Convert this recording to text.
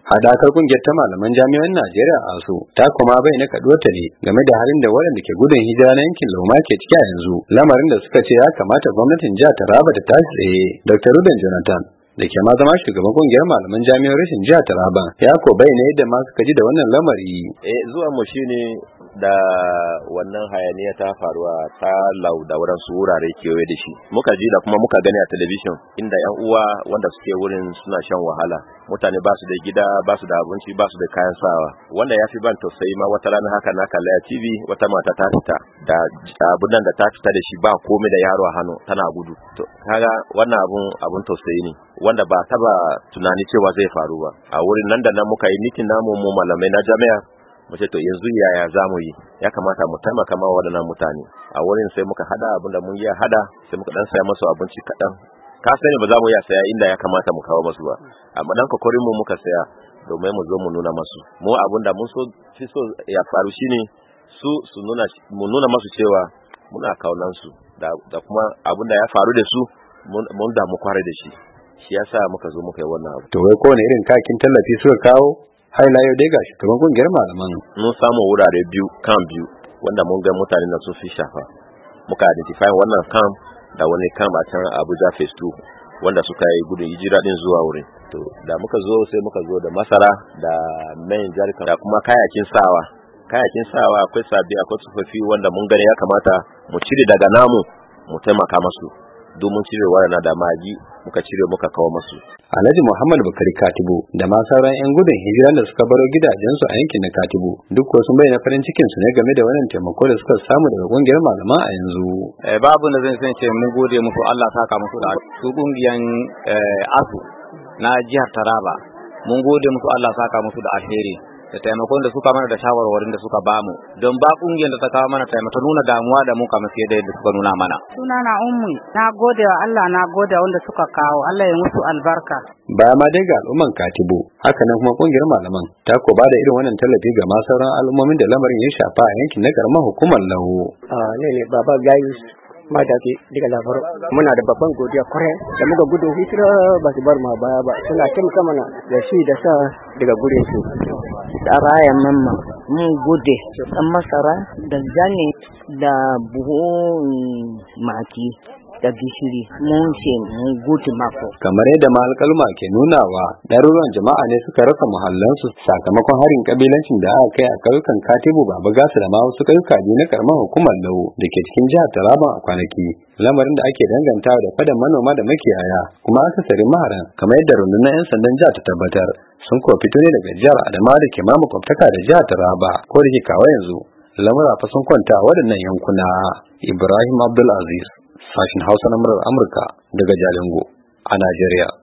Hadakar kungiyar ta malaman jami'an Najeriya ASU ta kuma bayyana kaduwarta ne game da halin da waɗanda ke gudun hijira na yankin Loma ke ciki a yanzu, lamarin da suka ce ya kamata gwamnatin jihar Taraba ta tashi tsaye. Dr. Ruben Jonathan da ke ma zama shugaban kungiyar malaman jami'o'in jihar Taraba ya ko bayyana yadda ma suka ji da wannan lamari. Zuwa mu shine da wannan hayaniya ta faruwa ta lau da waɗansu wurare kewaye da shi, muka ji da kuma muka gani a talabishin inda yan uwa wanda suke wurin suna shan wahala, mutane ba su da gida, ba su da abinci, ba su da kayan sawa. Wanda ya fi ban tausayi ma, wata rana haka na kalla a TV wata mata ta fita da abun da ta fita da shi ba komai da yaro a hannu tana gudu. To kaga wannan abun tausayi ne wanda ba taba tunani cewa zai faru ba. A wurin nan da nan muka yi mitin namu mu malamai na jami'a, mu ce to yanzu yaya za mu yi, ya kamata mu taimaka ma waɗannan mutane. A wurin sai muka hada abin da mun yi hada, sai muka dan saya masu abinci kaɗan. Ka sani ba za mu iya saya inda ya kamata mu kawo masu ba, amma dan kokarin mu muka saya domin mu zo mu nuna masu. Mu abin da mun so ya faru shine mu nuna masu cewa muna kaunan su da kuma abin da ya faru da su mun damu kware da shi. Shi yasa muka zo muka yi wannan abu. To wai kowane irin kakin tallafi suka kawo? Har ila yau dai gashi kaman kungiyar malaman mun samu wurare biyu wanda mun ga mutane na sun fi shafa. Muka identify wannan camp da wani camp a can Abuja phase 2 wanda suka yi gudun hijira din zuwa wurin. To da muka zo sai muka zo da masara da main jarka da kuma kayakin sawa akwai sabi akwai tsofaffi wanda mun gani ya kamata mu cire daga namu mu taimaka masu. Domin cire warana da magi muka cire muka kawo masu. Alhaji Muhammad Bukari Katibu da ma sauran 'yan gudun hijira da suka baro gidajensu a yankin na Katibu duk ko sun bayyana farin cikin su ne game da wannan taimako da suka samu daga kungiyar malama a yanzu. Babu da zan ce mun gode musu, Allah saka musu da su kungiyan ASU na jihar Taraba. Mun gode musu, Allah saka musu da alheri da taimakon da suka mana da shawarwarin da suka bamu, don ba kungiyar da ta kawo mana taimako nuna damuwa da mu kamar sai da yadda suka nuna mana. Sunana Ummi, na gode wa Allah, na gode wanda suka kawo, Allah ya musu albarka. Ba ma dai ga al'umman Katibu, haka nan kuma kungiyar malaman ta ko ba da irin wannan tallafi ga ma sauran al'ummomin da lamarin ya shafa a yankin na karamar hukumar Lawo. Ne Baba Gayus Madaki daga Lafaro. Muna da babban godiya kwarai da muka gudun hijira ba su bar ma baya ba, suna taimaka mana da shi da sa daga gurin su. Da raya mamma mun gode dan masara da zane da buhun maki da gishiri mun ce mun gode mako. Kamar yadda alƙalma ke nunawa, ɗaruruwan jama'a ne suka rasa muhallansu sakamakon harin kabilancin da aka kai a ƙauyukan Katibu, Baba Gasu da ma wasu ƙauyuka biyu na karamar hukumar Lawo da ke cikin jihar Taraba a kwanaki. Lamarin da ake dangantawa da fadan manoma da makiyaya, kuma akasarin maharan kamar yadda rundunar 'yan sandan jihar ta tabbatar sun ko fito ne daga jihar Adamawa da ke makwabtaka da jihar Taraba, ko da ke kawo yanzu lamura fa sun kwanta a waɗannan yankuna. Ibrahim Abdulaziz, sashin Hausa na murar Amurka daga Jalingo a Najeriya.